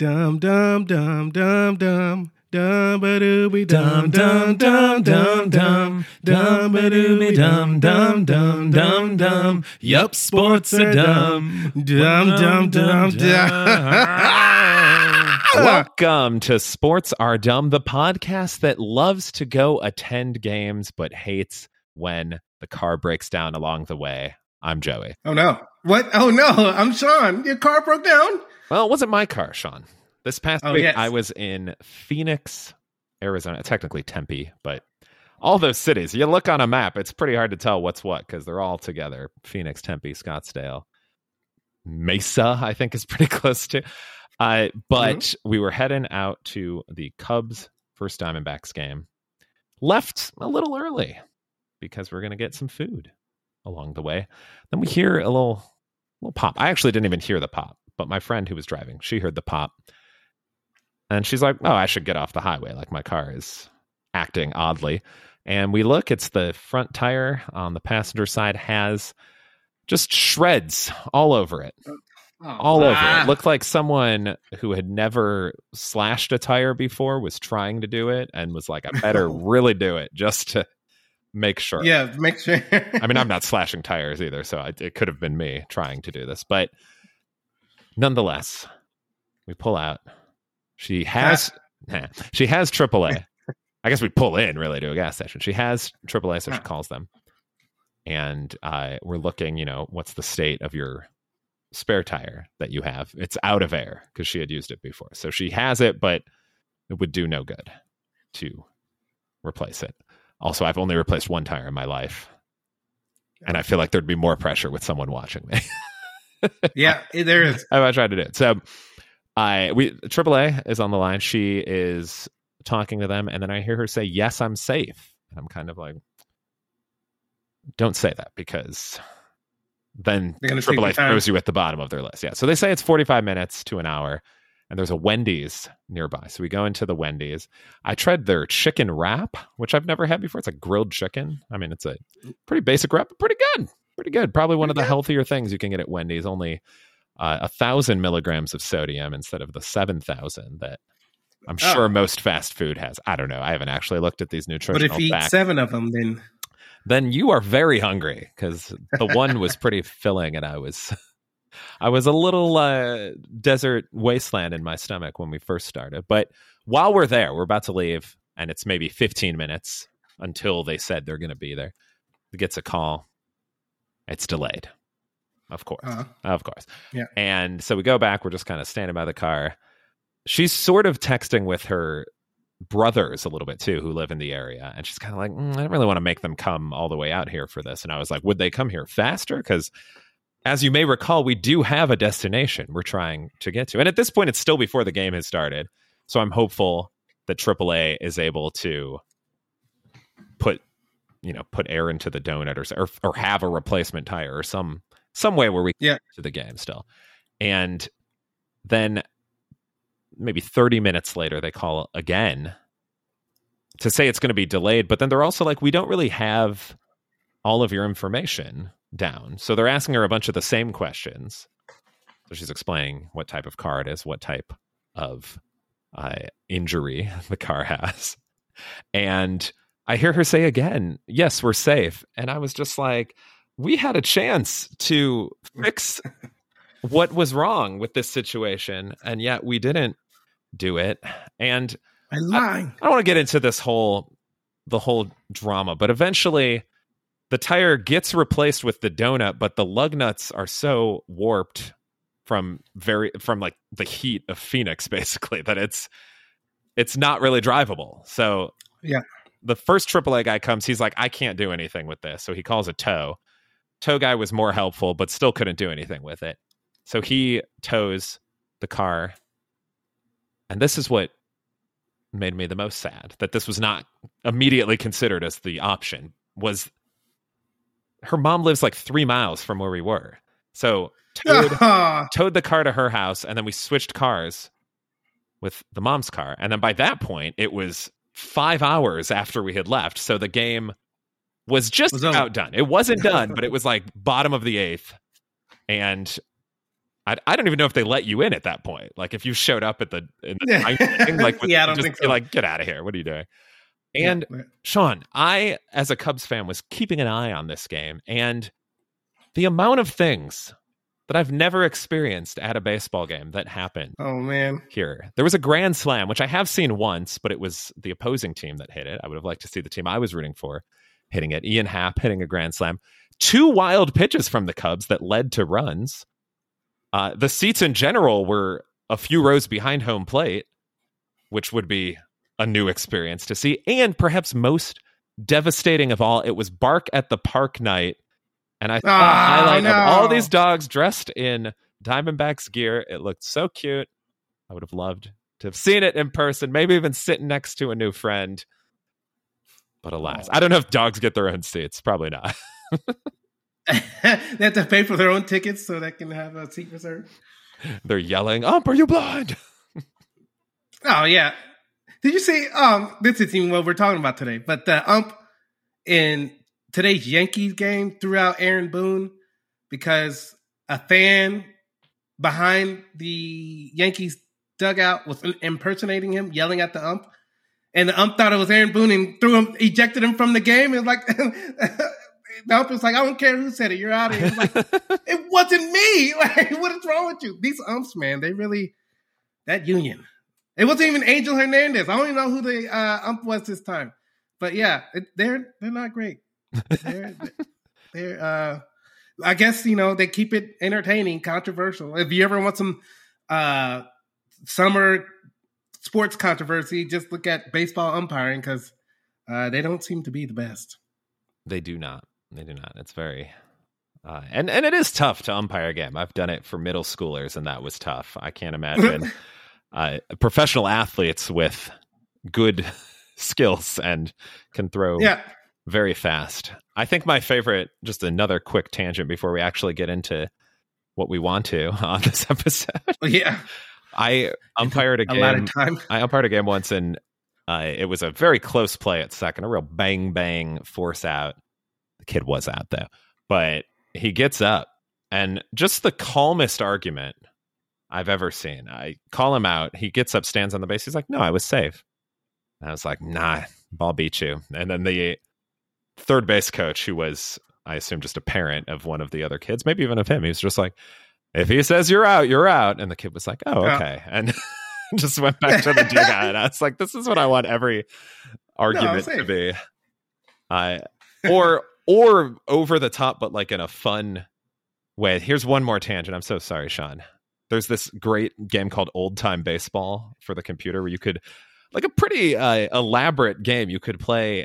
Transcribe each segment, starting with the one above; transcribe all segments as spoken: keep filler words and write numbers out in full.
Dum dum dum dum dum. Dum ba dooby dum dum dum dum dum dum ba dooby dum dum dum dum dum. Yup, sports are dumb. Dum dum dum dum. Welcome to Sports Are Dumb, the podcast that loves to go attend games but hates when the car breaks down along the way. I'm Joey. Oh no! What? Oh no! I'm Sean. Your car broke down? Well, it wasn't my car, Sean. This past Oh, week, yes. I was in Phoenix, Arizona, technically Tempe, but all those cities, you look on a map, it's pretty hard to tell what's what because they're all together. Phoenix, Tempe, Scottsdale, Mesa, I think is pretty close to. Uh, but mm-hmm. we were heading out to the Cubs first Diamondbacks game. Left a little early because we're going to get some food along the way. Then we hear a little, little pop. I actually didn't even hear the pop, but my friend who was driving, she heard the pop. And she's like, oh, I should get off the highway. Like my car is acting oddly. And we look, it's the front tire on the passenger side has just shreds all over it. Oh, all wow. over it. Looked like someone who had never slashed a tire before was trying to do it and was like, I better really do it just to make sure. Yeah, make sure. I mean, I'm not slashing tires either, so I, it could have been me trying to do this. But nonetheless, we pull out. She has ah. she has triple A. I guess we pull in really to a gas station. She has triple A, so she calls them. And uh, we're looking, you know, what's the state of your spare tire that you have? It's out of air because she had used it before. So she has it, but it would do no good to replace it. Also, I've only replaced one tire in my life. And I feel like there'd be more pressure with someone watching me. Yeah, there is. I tried to do it. So I we triple A is on the line. She is talking to them, and then I hear her say, yes, I'm safe. And I'm kind of like, don't say that because then triple A throws you at the bottom of their list. Yeah. So they say it's forty-five minutes to an hour, and there's a Wendy's nearby. So we go into the Wendy's. I tried their chicken wrap, which I've never had before. It's like grilled chicken. I mean, it's a pretty basic wrap, but pretty good. Pretty good. Probably one pretty of the good. healthier things you can get at Wendy's. Only uh, a thousand milligrams of sodium instead of the seven thousand that I'm oh. sure most fast food has. I don't know. I haven't actually looked at these nutritional facts. But if you facts. eat seven of them, then then you are very hungry because the one was pretty filling, and I was I was a little uh, desert wasteland in my stomach when we first started. But while we're there, we're about to leave, and it's maybe fifteen minutes until they said they're going to be there. It gets a call. It's delayed. Of course. Uh-huh. Of course. Yeah. And so we go back. We're just kind of standing by the car. She's sort of texting with her brothers a little bit too, who live in the area. And she's kind of like, mm, I don't really want to make them come all the way out here for this. And I was like, would they come here faster? Because as you may recall, we do have a destination we're trying to get to. And at this point, it's still before the game has started. So I'm hopeful that triple A is able to put, you know, put air into the donut or, or, or have a replacement tire or some, some way where we can yeah. get to the game still. And then maybe thirty minutes later, they call again to say it's going to be delayed. But then they're also like, we don't really have all of your information down. So they're asking her a bunch of the same questions. So she's explaining what type of car it is, what type of uh, injury the car has. And I hear her say again, yes, we're safe. And I was just like, we had a chance to fix what was wrong with this situation, and yet we didn't do it. And I'm lying. I, I don't want to get into this whole the whole drama, but eventually the tire gets replaced with the donut, but the lug nuts are so warped from very from like the heat of Phoenix, basically, that it's it's not really drivable. So yeah, the first triple A guy comes, he's like, I can't do anything with this. So he calls a tow. Tow guy was more helpful, but still couldn't do anything with it. So he tows the car. And this is what made me the most sad, that this was not immediately considered as the option, was her mom lives like three miles from where we were. So towed, towed the car to her house, and then we switched cars with the mom's car. And then by that point, it was five hours after we had left. So the game was just was about done. It wasn't done, but it was like bottom of the eighth. And I, I don't even know if they let you in at that point. Like if you showed up at the, in the Yeah. thing, like with, Yeah, I don't just think be so. like, get out of here. What are you doing? And Yeah. Sean, I, as a Cubs fan, was keeping an eye on this game, and the amount of things that I've never experienced at a baseball game that happened Oh man. here. There was a grand slam, which I have seen once, but it was the opposing team that hit it. I would have liked to see the team I was rooting for hitting it. Ian Happ hitting a grand slam. Two wild pitches from the Cubs that led to runs. Uh, the seats in general were a few rows behind home plate, which would be a new experience to see. And perhaps most devastating of all, it was Bark at the Park night. And I saw a Oh, highlight no. of all these dogs dressed in Diamondbacks gear. It looked so cute. I would have loved to have seen it in person, maybe even sitting next to a new friend. But alas, I don't know if dogs get their own seats. Probably not. They have to pay for their own tickets so they can have a seat reserved. They're yelling, "Ump, are you blind?" Oh yeah. Did you see? Um, this isn't even what we're talking about today, but the ump in today's Yankees game threw out Aaron Boone because a fan behind the Yankees dugout was impersonating him, yelling at the ump, and the ump thought it was Aaron Boone and threw him, ejected him from the game. And like the ump was like, "I don't care who said it, you're out of here." Like, it wasn't me. Like, what is wrong with you? These umps, man, they really that union. It wasn't even Angel Hernandez. I don't even know who the uh, ump was this time. But yeah, it, they're they're not great. They're, they're uh, I guess, you know, they keep it entertaining, controversial. If you ever want some uh, summer sports controversy, just look at baseball umpiring because uh, they don't seem to be the best. They do not. They do not. It's very... Uh, and, and it is tough to umpire a game. I've done it for middle schoolers, and that was tough. I can't imagine... Uh, professional athletes with good skills and can throw Yeah. very fast. I think my favorite, just another quick tangent before we actually get into what we want to on this episode. Yeah. I umpired a A game. lot of time. I umpired a game once, and uh, it was a very close play at second, a real bang bang force out. The kid was out though, but he gets up, and just the calmest argument I've ever seen. I call him out. He gets up, stands on the base. He's like, "No, I was safe." And I was like, "Nah, ball beat you." And then the third base coach, who was, I assume, just a parent of one of the other kids, maybe even of him, he was just like, "If he says you're out, you're out." And the kid was like, "Oh, okay." Yeah. And just went back to the dugout. And I was like, this is what I want every argument no, to be. Uh, or, or over the top, but like in a fun way. Here's one more tangent. I'm so sorry, Sean. There's this great game called Old Time Baseball for the computer where you could, like a pretty uh, elaborate game, you could play,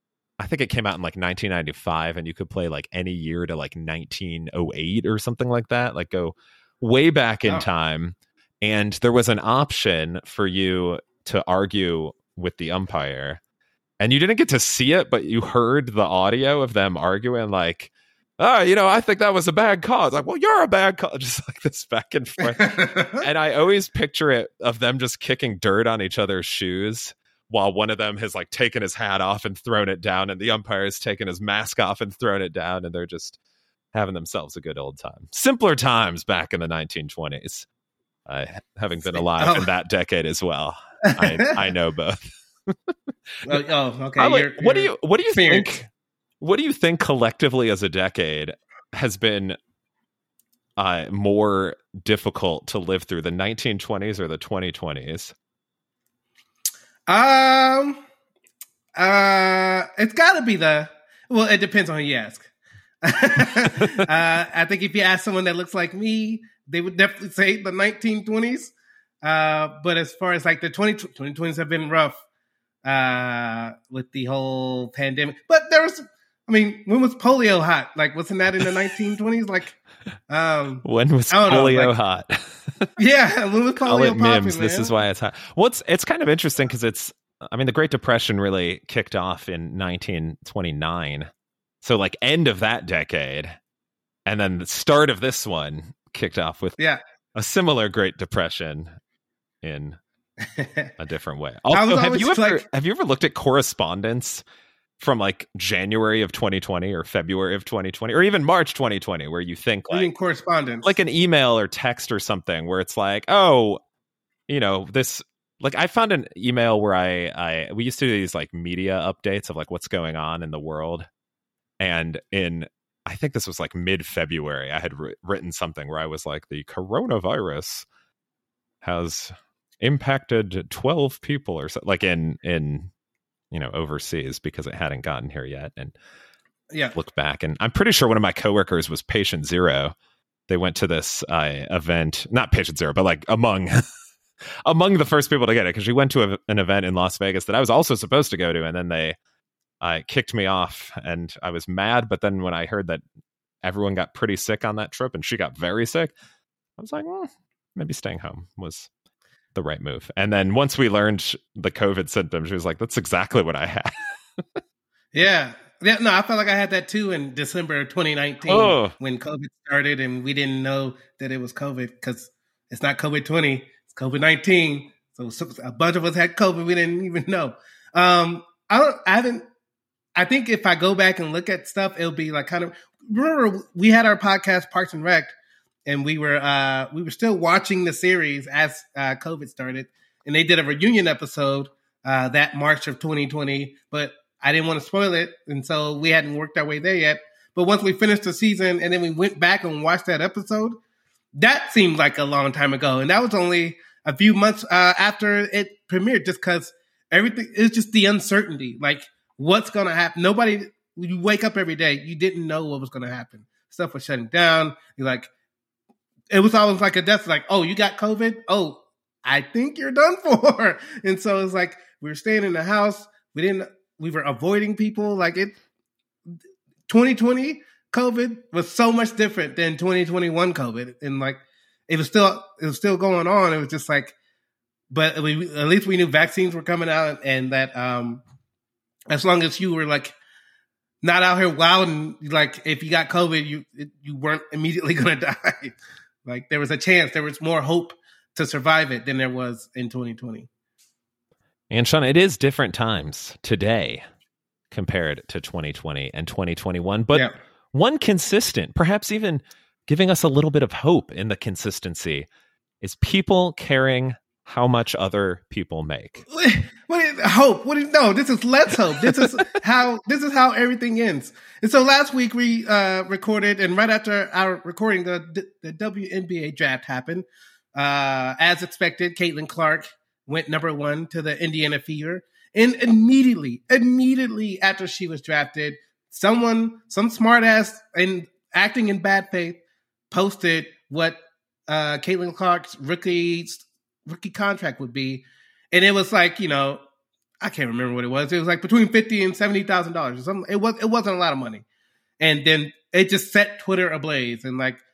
I think it came out in like nineteen ninety-five, and you could play like any year to like nineteen oh eight or something like that, like go way back in oh. time. And there was an option for you to argue with the umpire. And you didn't get to see it, but you heard the audio of them arguing like, "Oh, you know, I think that was a bad call." It's like, "Well, you're a bad call." Just like this back and forth. And I always picture it of them just kicking dirt on each other's shoes while one of them has like taken his hat off and thrown it down, and the umpire has taken his mask off and thrown it down, and they're just having themselves a good old time. Simpler times back in the nineteen twenties. Uh, having been alive oh. in that decade as well, I, I know both. oh, oh, okay. Like, you're, what you're do you what do you fair. think? What do you think collectively as a decade has been uh, more difficult to live through, the nineteen twenties or the twenty twenties? Um, uh, it's got to be the. Well, it depends on who you ask. uh, I think if you ask someone that looks like me, they would definitely say the nineteen twenties. Uh, but as far as like the twenty twenties have been rough uh, with the whole pandemic. But there was, I mean, when was polio hot? Like, wasn't that in the nineteen twenties? Like, um, when was polio know, like, hot? Yeah, when was polio Call it popping, Mims. Man? This is why it's hot. Well, it's, it's kind of interesting because it's, I mean, the Great Depression really kicked off in nineteen twenty-nine. So like end of that decade, and then the start of this one kicked off with yeah. a similar Great Depression in a different way. Also, have you ever like... have you ever looked at correspondence from like January of twenty twenty or February of twenty twenty or even March twenty twenty, where you think like Reading correspondence, like an email or text or something where it's like, oh, you know, this, like I found an email where I, I, we used to do these like media updates of like what's going on in the world. And in, I think this was like mid-February, I had ri- written something where I was like, the coronavirus has impacted twelve people or so, like in, in, you know, overseas, because it hadn't gotten here yet. And yeah, look back, and I'm pretty sure one of my coworkers was patient zero. They went to this uh, event, not patient zero, but like among among the first people to get it, because she went to a, an event in Las Vegas that I was also supposed to go to, and then they uh, kicked me off, and I was mad. But then when I heard that everyone got pretty sick on that trip, and she got very sick, I was like, well, maybe staying home was the right move. And then once we learned the COVID symptoms, she was like, that's exactly what I had. yeah. Yeah, no, I felt like I had that too in December of twenty nineteen oh. when COVID started, and we didn't know that it was COVID because it's not COVID twenty, it's COVID nineteen. So a bunch of us had COVID, we didn't even know. Um, I don't, I haven't, I think if I go back and look at stuff, it'll be like kind of, remember we had our podcast Parks and Rec, and we were uh, we were still watching the series as uh, COVID started, and they did a reunion episode uh, that March of twenty twenty, but I didn't want to spoil it, and so we hadn't worked our way there yet. But once we finished the season, and then we went back and watched that episode, that seemed like a long time ago, and that was only a few months uh, after it premiered, just because everything is just the uncertainty, like what's going to happen. Nobody, you wake up every day, you didn't know what was going to happen. Stuff was shutting down. You're like, it was always like a death, like, oh, you got COVID? Oh, I think you're done for. And so it's like, we were staying in the house. We didn't, we were avoiding people. Like it, twenty twenty COVID was so much different than twenty twenty-one COVID. And like, it was still, it was still going on. It was just like, but we, at least we knew vaccines were coming out, and that, um, as long as you were like, not out here wild, and like, if you got COVID, you, you weren't immediately going to die. Like there was a chance, there was more hope to survive it than there was in twenty twenty. And Sean, it is different times today compared to twenty twenty and twenty twenty-one, but yeah. One consistent, perhaps even giving us a little bit of hope in the consistency, is people caring how much other people make. What is hope? What is no? This is let's hope. This is how this is how everything ends. And so last week we uh, recorded, and right after our recording, the the W N B A draft happened. Uh, as expected, Caitlin Clark went number one to the Indiana Fever, and immediately, immediately after she was drafted, someone, some smart ass, and acting in bad faith, posted what uh, Caitlin Clark's rookie rookie contract would be. And it was like, you know, I can't remember what it was. It was like between fifty and seventy thousand dollars or something. It was it wasn't a lot of money. And then it just set Twitter ablaze, and like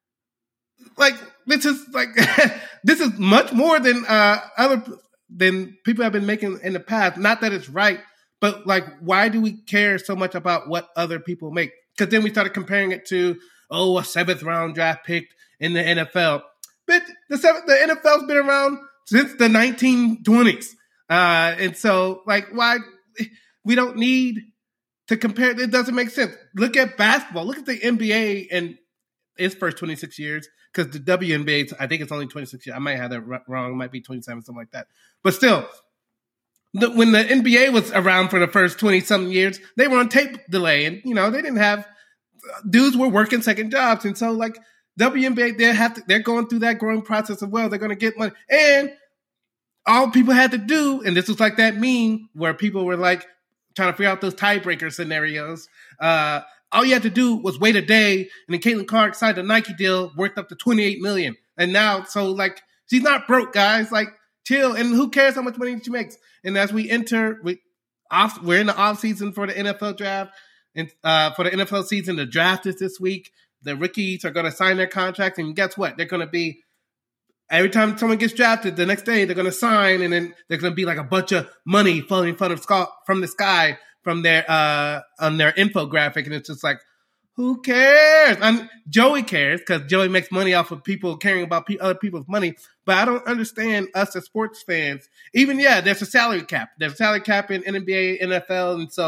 like this is like this is much more than uh other than people have been making in the past. Not that it's right, but like, why do we care so much about what other people make? Because then we started comparing it to, oh, a seventh round draft pick in the N F L. But the seventh, the N F L's been around since the nineteen twenties. Uh, and so, like, why we don't need to compare. It doesn't make sense. Look at basketball. Look at the N B A and its first twenty-six years, because the W N B A, I think it's only twenty-six years. I might have that wrong. It might be twenty-seven, something like that. But still, the, when the N B A was around for the first twenty-something years, they were on tape delay. And, you know, they didn't have – dudes were working second jobs. And so, like, W N B A, they have to, they're going through that growing process of, well, they're going to get money. And all people had to do, and this was like that meme where people were like trying to figure out those tiebreaker scenarios. Uh, all you had to do was wait a day, and then Caitlin Clark signed a Nike deal worth up to twenty-eight million dollars. And now, so like, she's not broke, guys. Like, chill. And who cares how much money she makes? And as we enter, we off, we're in the off season for the N F L draft, and uh, for the N F L season, the draft is this week. The rookies are going to sign their contracts, and guess what? They're going to be, every time someone gets drafted, the next day they're going to sign, and then there's going to be like a bunch of money falling from the sky from their uh, on their infographic, and it's just like, who cares? I'm, Joey cares, because Joey makes money off of people caring about pe- other people's money, but I don't understand us as sports fans. Even, yeah, there's a salary cap. There's a salary cap in N B A, N F L, and so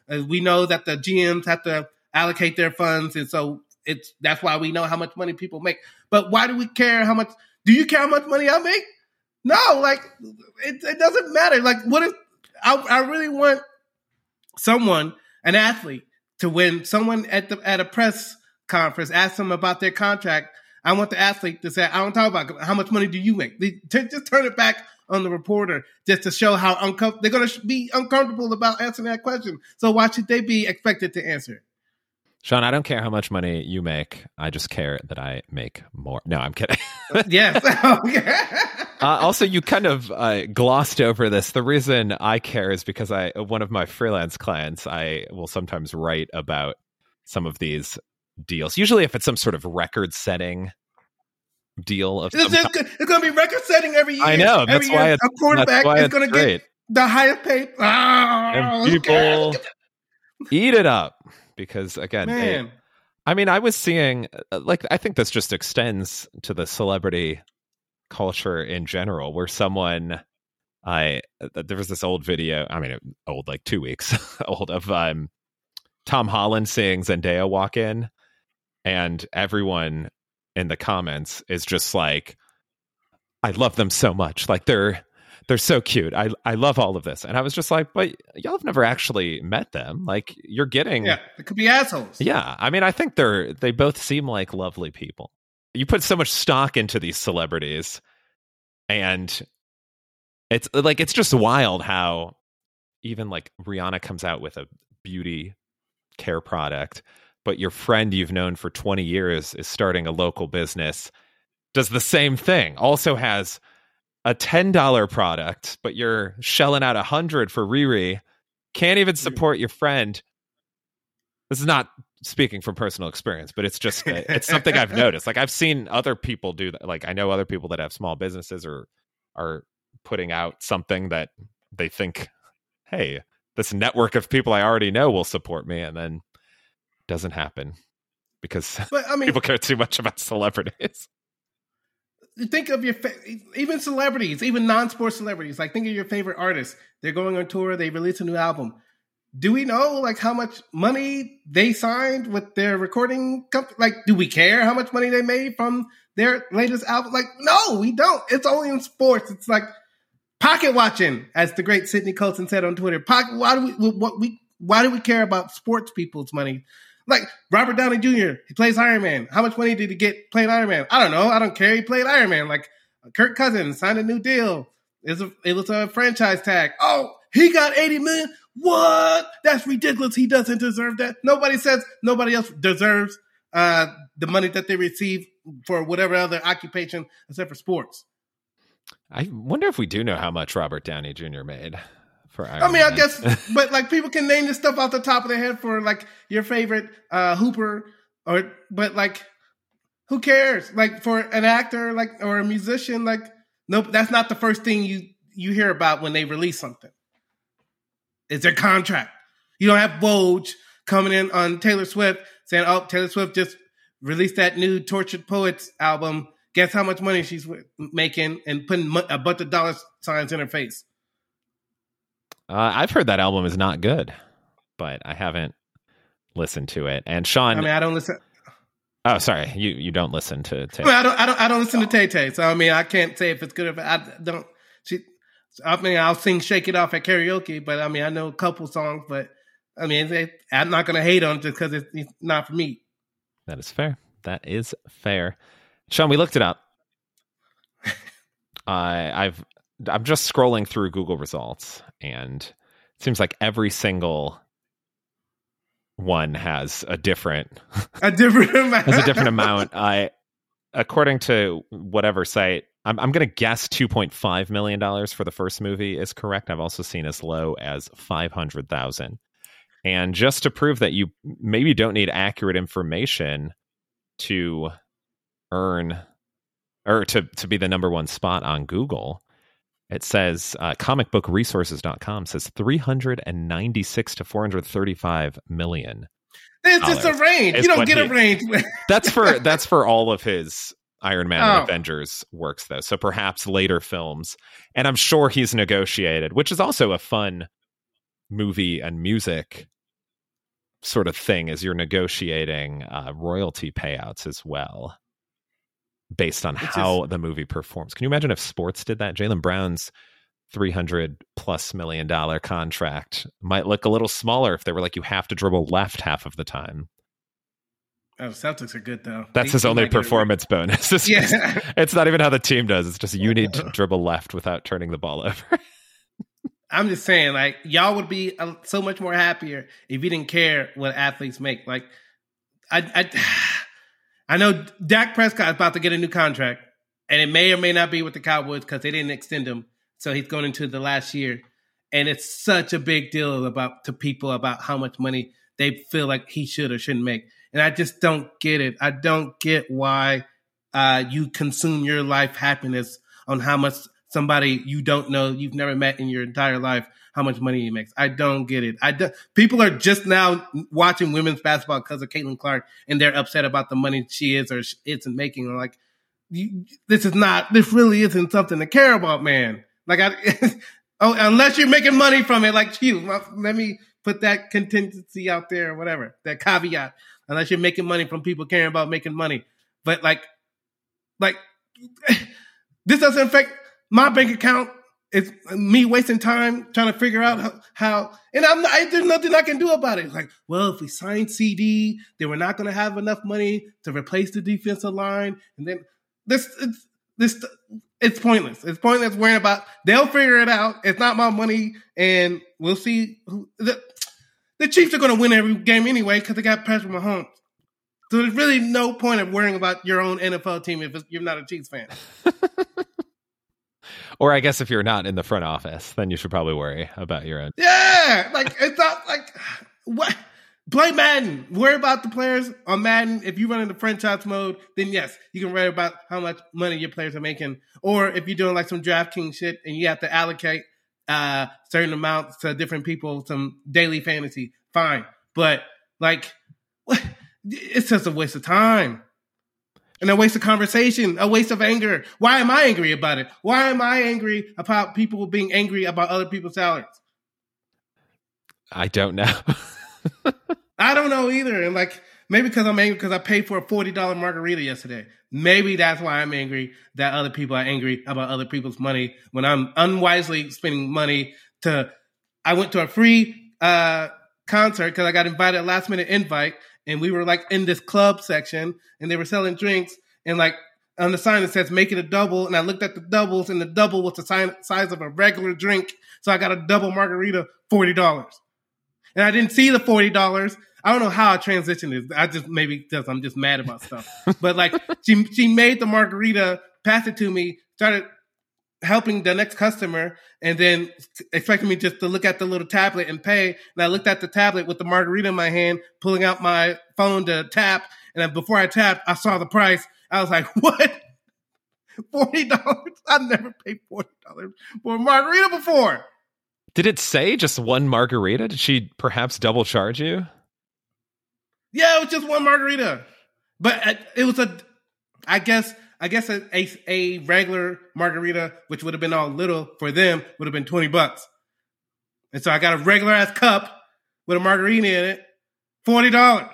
Uh, we know that the G Ms have to allocate their funds, and so it's that's why we know how much money people make. But why do we care how much? Do you care how much money I make? No, like it, it doesn't matter. Like, what if I, I really want someone, an athlete, to when someone at the at a press conference asks them about their contract, I want the athlete to say, I don't talk about how much money do you make. They, t- just turn it back on the reporter just to show how uncomfortable they're going to be uncomfortable about answering that question. So why should they be expected to answer it? Sean, I don't care how much money you make. I just care that I make more. No, I'm kidding. Yes. uh, also, you kind of uh, glossed over this. The reason I care is because I, one of my freelance clients, I will sometimes write about some of these deals. Usually, if it's some sort of record-setting deal of it's, some it's going to be record-setting every year. I know. That's every why year, it's, a quarterback why is it's going to great. get the highest paid. Oh, And people eat it up. Because again, Man. They, I mean, I was seeing, like, I think this just extends to the celebrity culture in general, where someone, I there was this old video, I mean, old, like two weeks old, of um, Tom Holland seeing Zendaya walk in, and everyone in the comments is just like, I love them so much. Like, they're They're so cute. I I love all of this. And I was just like, but y'all have never actually met them. Like, you're getting... Yeah, it could be assholes. Yeah. I mean, I think they're they both seem like lovely people. You put so much stock into these celebrities, and it's like, it's just wild how even like Rihanna comes out with a beauty care product, but your friend you've known for twenty years is starting a local business, does the same thing, also has a ten dollar product, but you're shelling out a hundred for Riri, can't even support your friend. This is not speaking from personal experience, but it's just, it's something I've noticed. Like, I've seen other people do that. Like, I know other people that have small businesses or are putting out something that they think, hey, this network of people I already know will support me. And then it doesn't happen because but, I mean, people care too much about celebrities. Think of your fa- even celebrities, even non-sports celebrities. Like, think of your favorite artists. They're going on tour. They release a new album. Do we know like how much money they signed with their recording company? Like, do we care how much money they made from their latest album? Like, no, we don't. It's only in sports. It's like pocket watching, as the great Sidney Colson said on Twitter. Pocket. Why do we? What we? Why do we care about sports people's money? Like Robert Downey Junior, he plays Iron Man. How much money did he get playing Iron Man? I don't know. I don't care. He played Iron Man. Like Kirk Cousins signed a new deal. It was a, it was a franchise tag. Oh, he got eighty million. What? That's ridiculous. He doesn't deserve that. Nobody says nobody else deserves uh, the money that they receive for whatever other occupation except for sports. I wonder if we do know how much Robert Downey Junior made. For Iron I mean, Man. I guess, but like people can name this stuff off the top of their head for like your favorite uh, Hooper, or but like, who cares? Like for an actor, like or a musician, like nope, that's not the first thing you you hear about when they release something. It's their contract. You don't have Woj coming in on Taylor Swift saying, "Oh, Taylor Swift just released that new Tortured Poets album. Guess how much money she's making?" and putting a bunch of dollar signs in her face. Uh, I've heard that album is not good, but I haven't listened to it. And Sean, I mean, I don't listen. Oh, sorry, you you don't listen to Tay. I, mean, I don't. I don't. I don't listen to Tay Tay. So I mean, I can't say if it's good or bad. I don't. She. I mean, I'll sing "Shake It Off" at karaoke, but I mean, I know a couple songs. But I mean, they, I'm not going to hate on it just because it's, it's not for me. That is fair. That is fair. Sean, we looked it up. I I've. I'm just scrolling through Google results, and it seems like every single one has a different a different amount. has a different amount. I, according to whatever site, I'm I'm going to guess two point five million dollars for the first movie is correct. I've also seen as low as five hundred thousand. And just to prove that you maybe don't need accurate information to earn or to to be the number one spot on Google. It says uh, comic book resources dot com says three hundred ninety-six to four hundred thirty-five million. It's just a range. You don't get he, a range. that's for that's for all of his Iron Man oh. and Avengers works, though. So perhaps later films. And I'm sure he's negotiated, which is also a fun movie and music sort of thing as you're negotiating uh, royalty payouts as well, based on It's how just- the movie performs. Can you imagine if sports did that? Jaylen Brown's three hundred plus million dollar contract might look a little smaller if they were like, you have to dribble left half of the time. Oh, Celtics are good though. That's They- his they only might get it performance bonus. It's, Yeah. just- it's not even how the team does. It's just you need to dribble left without turning the ball over. I'm just saying, like, y'all would be uh, so much more happier if you didn't care what athletes make. Like, I, I, I know Dak Prescott is about to get a new contract, and it may or may not be with the Cowboys because they didn't extend him, so he's going into the last year. And it's such a big deal about to people about how much money they feel like he should or shouldn't make. And I just don't get it. I don't get why uh, you consume your life happiness on how much somebody you don't know, you've never met in your entire life, how much money he makes. I don't get it. I do, people are just now watching women's basketball because of Caitlin Clark, and they're upset about the money she is or isn't making. I'm like, you, this is not, this really isn't something to care about, man. Like, I, oh, unless you're making money from it, like you, let me put that contingency out there or whatever, that caveat. Unless you're making money from people caring about making money. But like, like this doesn't affect my bank account. It's me wasting time trying to figure out how, how and I'm not, I, there's nothing I can do about it. Like, well, if we sign C D, then we're not going to have enough money to replace the defensive line. And then this, it's, this, it's pointless. It's pointless worrying about, they'll figure it out. It's not my money. And we'll see who, the, The Chiefs are going to win every game anyway because they got Patrick Mahomes. So there's really no point of worrying about your own N F L team if you're not a Chiefs fan. Or I guess if you're not in the front office, then you should probably worry about your own. Yeah, like it's not like what. Play Madden. Worry about the players on Madden. If you run into franchise mode, then yes, you can worry about how much money your players are making. Or if you're doing like some DraftKings shit and you have to allocate uh, certain amounts to different people, some daily fantasy, fine. But like, what? It's just a waste of time. And a waste of conversation, a waste of anger. Why am I angry about it? Why am I angry about people being angry about other people's salaries? I don't know. I don't know either. And like, maybe because I'm angry because I paid for a forty dollars margarita yesterday. Maybe that's why I'm angry that other people are angry about other people's money when I'm unwisely spending money to, I went to a free uh, concert because I got invited, a last minute invite. And we were like in this club section and they were selling drinks. And like on the sign it says, make it a double. And I looked at the doubles and the double was the size of a regular drink. So I got a double margarita, forty dollars. And I didn't see the forty dollars. I don't know how I transitioned it. I just, maybe because I'm just mad about stuff. But like she, she made the margarita, passed it to me, started helping the next customer, and then expecting me just to look at the little tablet and pay. And I looked at the tablet with the margarita in my hand, pulling out my phone to tap. And then before I tapped, I saw the price. I was like, what? forty dollars? I've never paid forty dollars for a margarita before. Did it say just one margarita? Did she perhaps double charge you? Yeah, it was just one margarita. But it was a, I guess, I guess a, a, a regular margarita, which would have been all little for them, would have been twenty bucks. And so I got a regular ass cup with a margarita in it, forty dollars.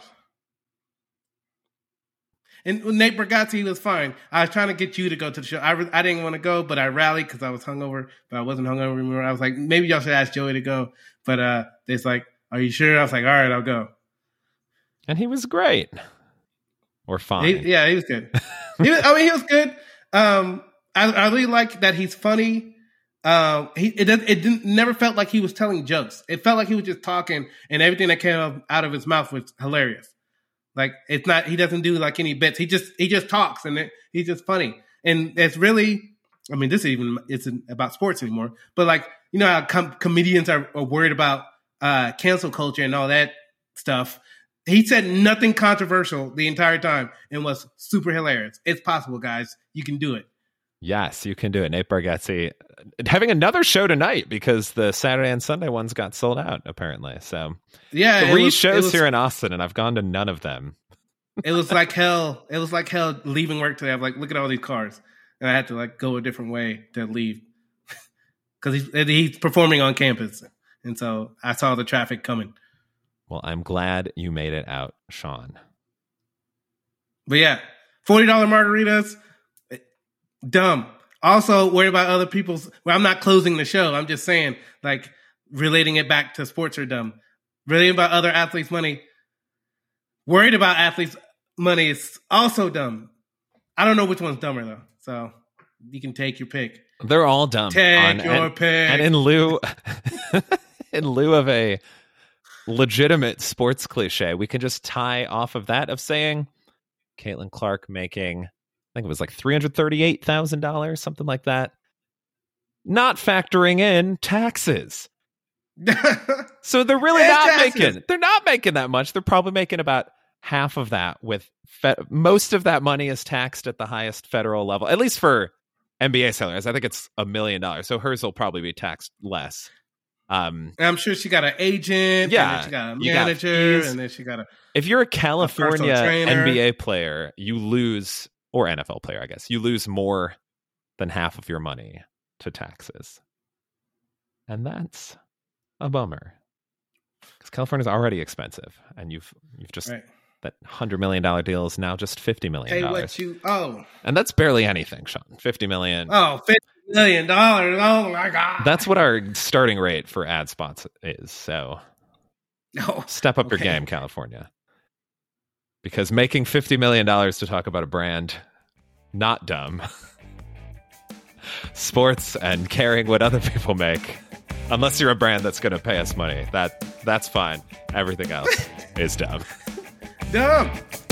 And Nate Bargatze was fine. I was trying to get you to go to the show. I, re- I didn't want to go, but I rallied because I was hungover, but I wasn't hungover anymore. I was like, maybe y'all should ask Joey to go. But uh, it's like, are you sure? I was like, all right, I'll go. And he was great. Or fine. He, yeah, he was good. he was, I mean, he was good. Um, I, I really like that he's funny. Um, he it, it didn't never felt like he was telling jokes. It felt like he was just talking, and everything that came out of his mouth was hilarious. Like it's not, he doesn't do like any bits. He just he just talks, and it, he's just funny. And it's really, I mean, this is even isn't about sports anymore. But like, you know how com- comedians are, are worried about uh, cancel culture and all that stuff. He said nothing controversial the entire time and was super hilarious. It's possible, guys. You can do it. Yes, you can do it. Nate Bargatze having another show tonight because the Saturday and Sunday ones got sold out, apparently. So yeah, three was, shows was, here in Austin, and I've gone to none of them. It was like hell. It was like hell leaving work today. I'm like, look at all these cars. And I had to like go a different way to leave because he's, he's performing on campus. And so I saw the traffic coming. Well, I'm glad you made it out, Sean. But yeah, forty dollars margaritas, dumb. Also, worry about other people's. Well, I'm not closing the show. I'm just saying, like, relating it back to sports are dumb. Relating about other athletes' money. Worried about athletes' money is also dumb. I don't know which one's dumber, though. So you can take your pick. They're all dumb. Take on, your and, pick. And in lieu, in lieu of a legitimate sports cliche, we can just tie off of that of saying Caitlin Clark making, I think it was like three hundred thirty-eight thousand dollars, something like that, not factoring in taxes. So they're really and not taxes. making, they're not making that much. They're probably making about half of that with fe- most of that money is taxed at the highest federal level, at least for N B A salaries. I think it's a million dollars. So hers will probably be taxed less. Um, And I'm sure she got an agent. Yeah, And then she got a you got manager. fees. And then she got a. if you're a A California personal trainer. N B A player, you lose, or N F L player, I guess, you lose more than half of your money to taxes. And that's a bummer. Because California's already expensive. And you've you've just, Right. that one hundred million dollars deal is now just fifty million Hey, dollars. what you. Oh. And that's barely anything, Sean. fifty million dollars. Oh, fifty million dollars. Oh, my God. That's what our starting rate for ad spots is. So No. step up your Okay. game, California. Because making fifty million dollars to talk about a brand, not dumb. Sports and caring what other people make. Unless you're a brand that's going to pay us money. That That's fine. Everything else is dumb. Dumb.